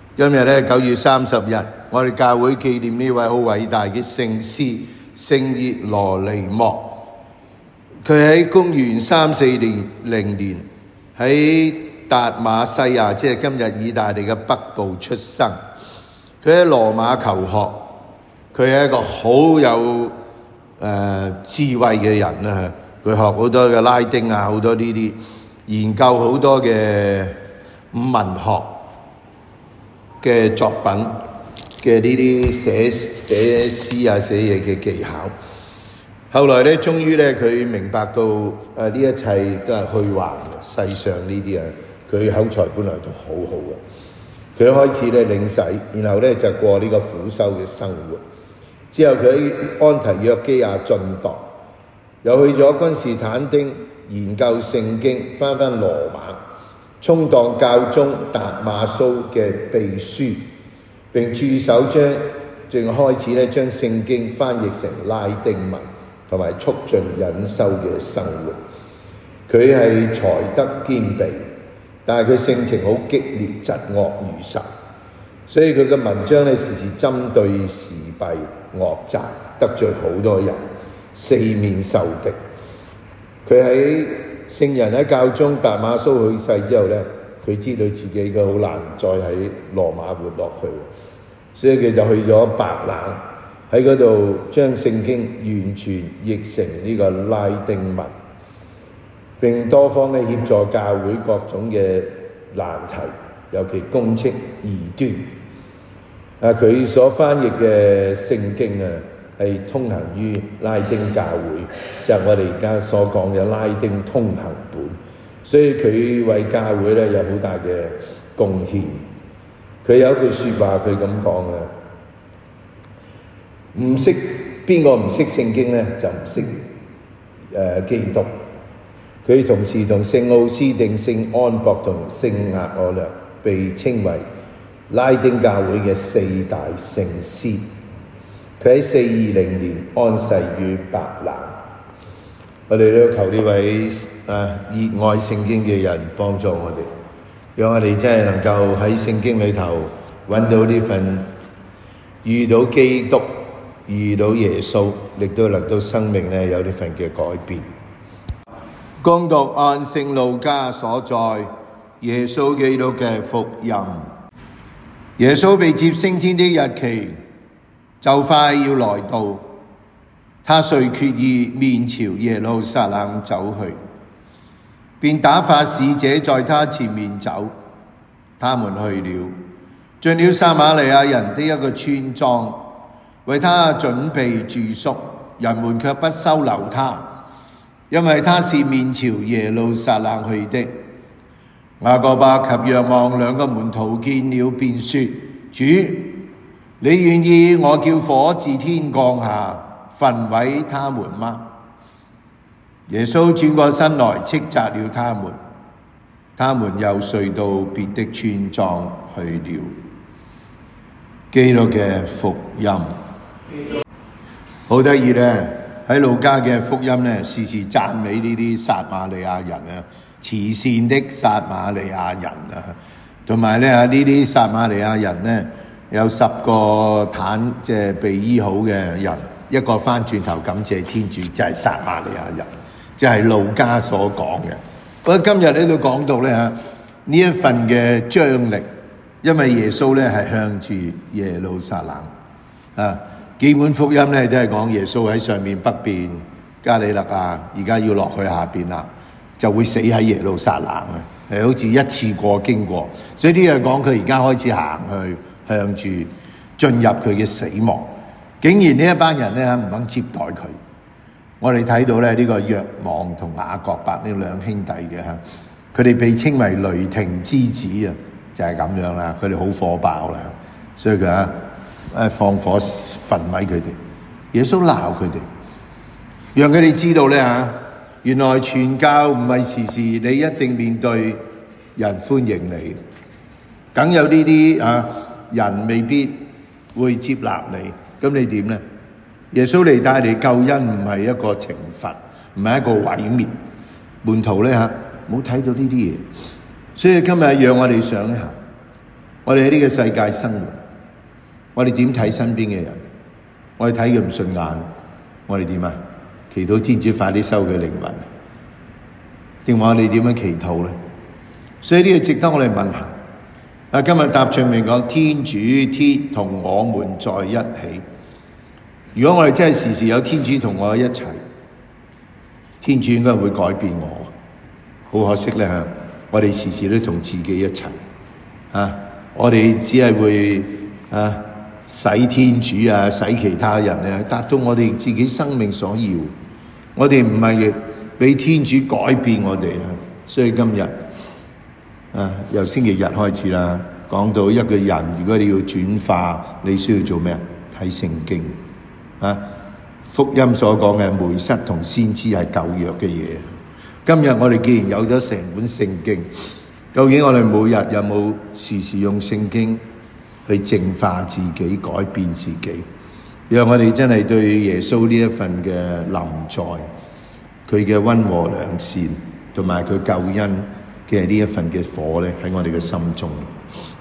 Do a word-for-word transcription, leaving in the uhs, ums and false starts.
今日咧九月三十日，我哋教會紀念呢位好偉大嘅聖師聖熱羅尼莫。佢喺公元三四零年喺達馬西亞，即係今日意大利嘅北部出生。佢喺羅馬求學，佢係一個好有誒、呃、智慧嘅人啦。佢學好多嘅拉丁啊，好多呢啲研究好多嘅文學嘅作品嘅呢啲寫寫詩啊寫嘢嘅技巧。後來咧，終於咧佢明白到誒呢一切都係虛幻嘅，世上呢啲啊，佢口才本來都好好嘅。佢開始咧領洗，然後咧就過呢個苦修嘅生活。之後佢喺安提約基亞進度，又去咗君士坦丁研究聖經，翻返羅馬，充當教宗達馬蘇嘅秘書，並駐守將，正開始咧將聖經翻譯成拉丁文，同埋促進隱修嘅生活。佢係才德兼備，但係佢性情好激烈，疾惡如仇，所以佢嘅文章咧時時針對時弊惡習，得罪好多人，四面受敵。佢喺聖人喺教宗達馬蘇去世之後咧，佢知道自己嘅好難再喺羅馬活落去，所以佢就去咗白冷，喺嗰度將聖經完全譯成呢個拉丁文，並多方咧協助教會各種嘅難題，尤其攻斥異端。啊，佢所翻譯嘅聖經啊，係通行於拉丁教會，就係我哋而家所講嘅拉丁通行本，所以佢為教會咧有好大嘅貢獻。佢有一句説話，佢咁講啊，唔識邊個唔識聖經咧，就唔識誒基督。佢同時同聖奧斯定、聖安博同聖額我略被稱為拉丁教會嘅四大聖師。佢喺四二零年安逝於白冷。我哋都求呢位啊熱愛聖經嘅人幫助我哋，讓我哋真係能夠喺聖經裏頭揾到呢份遇到基督、遇到耶穌，亦都能到生命咧有呢份嘅改變。恭讀按聖路加所載耶穌基督嘅福音。耶穌被接升天的日期就快要來到，他遂決意面朝耶路撒冷走去，便打發使者在他前面走。他們去了，進了撒瑪利亞人的一個村莊，為他準備住宿，人們卻不收留他，因為他是面朝耶路撒冷去的。雅各伯及若望兩個門徒見了，便說：主，你願意我叫火自天降下，焚毀他們嗎？耶穌轉過身來斥責了他們，他們又遂到別的村莊去了。基督嘅福音好得意咧，喺路加嘅福音咧，時時讚美呢啲撒瑪利亞人啊，慈善的撒瑪利亞人啊，同埋咧呢啲撒瑪利亞人咧有十個癱即係被醫好嘅人，一個翻轉頭感謝天主，就係撒瑪利亞人，就係路加所講嘅。不過今日呢度講到咧嚇呢一份嘅張力，因為耶穌咧係向住耶路撒冷啊。基本福音咧都係講耶穌喺上面北邊加里肋亞，而家要落去下邊啦，就會死喺耶路撒冷啊，係好似一次過經過。所以啲人講佢而家開始行去向住進入佢嘅死亡，竟然呢一班人咧唔肯接待佢。我哋睇到咧呢個若望同雅各伯呢兩兄弟嘅嚇，佢哋被稱為雷霆之子啊，就係咁樣啦。佢哋好火爆啦，所以佢啊誒放火焚毀佢哋。耶穌鬧佢哋，讓佢哋知道咧嚇，原來傳教唔係時時你一定面對人歡迎你，梗有呢啲啊人未必會接納你，咁你點咧？耶穌嚟帶嚟救恩唔係一個懲罰，唔係一個毀滅。門徒咧嚇冇睇到呢啲嘢，所以今日讓我哋想一下， 我哋喺呢個世界生活，我哋點睇身邊嘅人？我哋睇佢唔順眼，我哋點啊？祈禱天主快啲收佢靈魂，定話我哋點樣祈禱咧？所以呢個值得我哋問下。啊，今日答唱明講天主天同我們在一起。如果我哋真係時時有天主同我一齊，天主應該會改變我。好可惜咧嚇，我哋時時都同自己一齊啊！我哋只係會啊使天主啊，使其他人啊，達到我哋自己生命所要。我哋唔係俾天主改變我哋啊！所以今日啊，由星期日開始啦，講到一個人，如果你要轉化，你需要做咩啊？睇聖經啊！福音所講嘅梅瑟同先知係舊約嘅嘢。今日我哋既然有咗成本聖經，究竟我哋每日有冇時時用聖經去淨化自己、改變自己，讓我哋真係對耶穌呢一份嘅臨在，佢嘅溫和良善同埋佢救恩嘅呢一份嘅火咧，喺我哋嘅心中。